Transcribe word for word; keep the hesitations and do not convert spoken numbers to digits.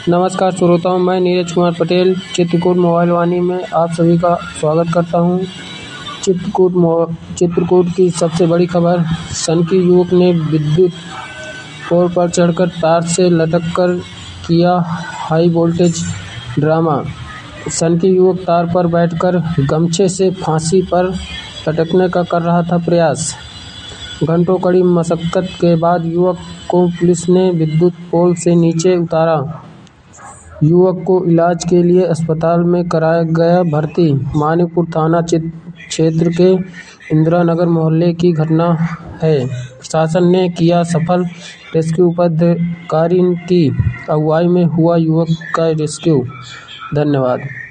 नमस्कार श्रोताओं, मैं नीरज कुमार पटेल चित्रकूट मोबाइल वाणी में आप सभी का स्वागत करता हूं। चित्रकूट चित्रकूट की सबसे बड़ी खबर, सनकी युवक ने विद्युत पोल पर चढ़कर तार से लटककर किया हाई वोल्टेज ड्रामा। सनकी युवक तार पर बैठकर गमछे से फांसी पर लटकने का कर रहा था प्रयास। घंटों कड़ी मशक्कत के बाद युवक को पुलिस ने विद्युत पोल से नीचे उतारा। युवक को इलाज के लिए अस्पताल में कराया गया भर्ती। मानिकपुर थाना क्षेत्र के इंदिरा नगर मोहल्ले की घटना है। प्रशासन ने किया सफल रेस्क्यू। पदाधिकारी की अगुवाई में हुआ युवक का रेस्क्यू। धन्यवाद।